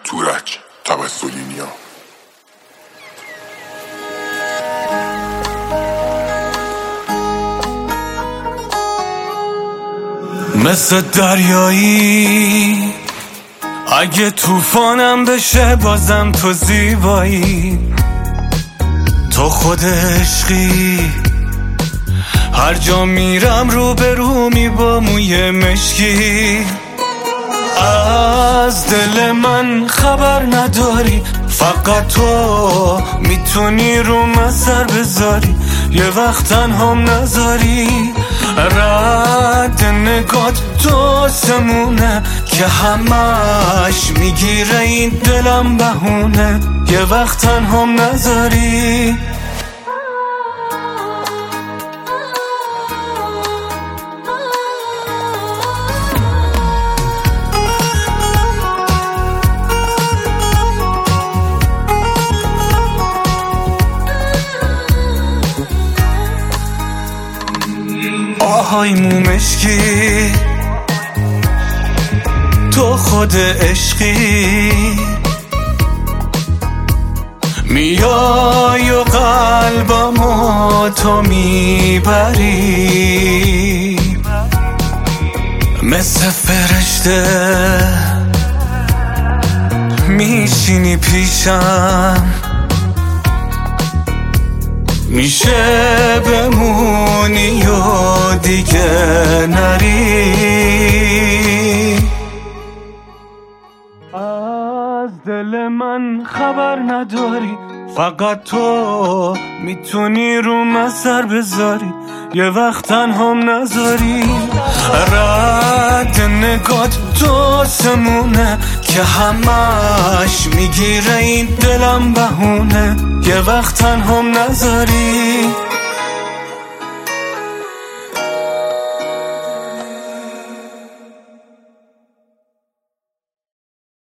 تورج توسلینیا. مثل دریایی اگه طوفانم بشه بازم تو زیبایی، تو خود عشقی، هر جا میرم رو به رومی با موی مشکی. از دل من خبر نداری، فقط تو میتونی رو من سر بذاری، یه وقت تنهام نذاری. رد نگات تو سمونه که همش میگیره این دلم بهونه، یه وقت تنهام نذاری. آهای مومشکی، تو خود عشقی، میای و قلبمو تو میبری، مثل فرشته میشینی پیشم، میشه بمونی و دیگه نری. از دل من خبر نداری، فقط تو میتونی رو من سر بذاری، یه وقت تنهام نذاری. رد نگات تو سمونه که همش میگیره این دلم بهونه، یه وقت تنهام نذاری.